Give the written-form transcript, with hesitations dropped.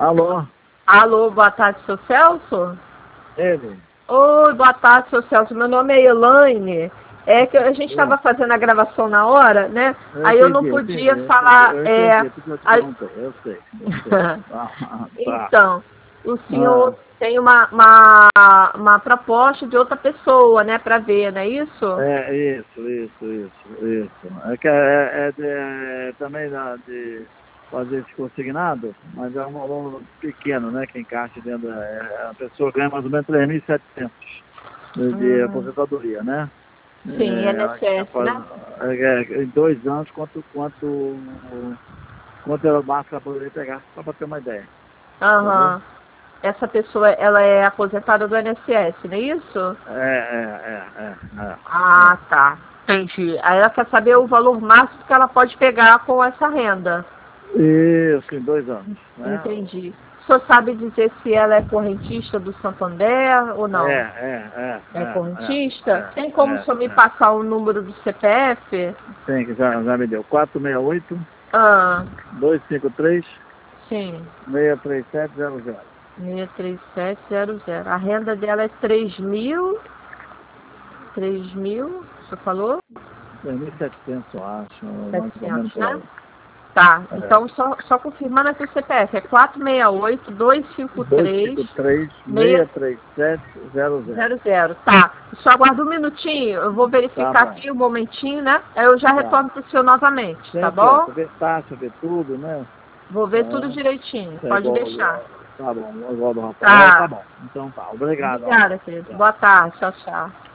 Alô? Alô, boa tarde, seu Celso? Ele? Oi, boa tarde, seu Celso. Meu nome é Elaine. É que a gente estava fazendo a gravação na hora, né? Aí eu não podia falar. Eu entendi, porque eu te perguntei, eu sei. Tá. Então, o senhor tem uma proposta de outra pessoa, né, para ver, não é isso? Isso. Também de fazer esse consignado, mas é um valor pequeno, né, que encaixa dentro a pessoa ganha mais ou menos 3.700 de aposentadoria, né? Sim, INSS, né? Em 2 anos, quanto ela máxima ela poderia pegar, só para ter uma ideia. Aham. Essa pessoa, ela é aposentada do INSS, não é isso? Ah, tá. Entendi. Aí ela quer saber o valor máximo que ela pode pegar com essa renda. Isso, em 2 anos. Né? Entendi. O senhor sabe dizer se ela é correntista do Santander ou não? É correntista? Tem como o senhor me passar o número do CPF? Tem, que já me deu. 468 Ah, 253 sim. 63700. 63700. A renda dela é 3.000. 3.000, o senhor falou? 3.700, eu acho. Mais ou menos 700, por né? aí. Tá, então só confirmando aqui o CPF, é 468-253-600. 63700. Tá, só aguarda um minutinho, eu vou verificar aqui um momentinho, né? Aí eu já retorno pro senhor novamente, tá bom? Ver taxa, ver tudo, né? Vou ver tudo direitinho, pode deixar. Tá bom, igual do Rafael. Tá bom. Então tá, obrigado. Obrigada, querido. Boa tarde, tchau, tchau.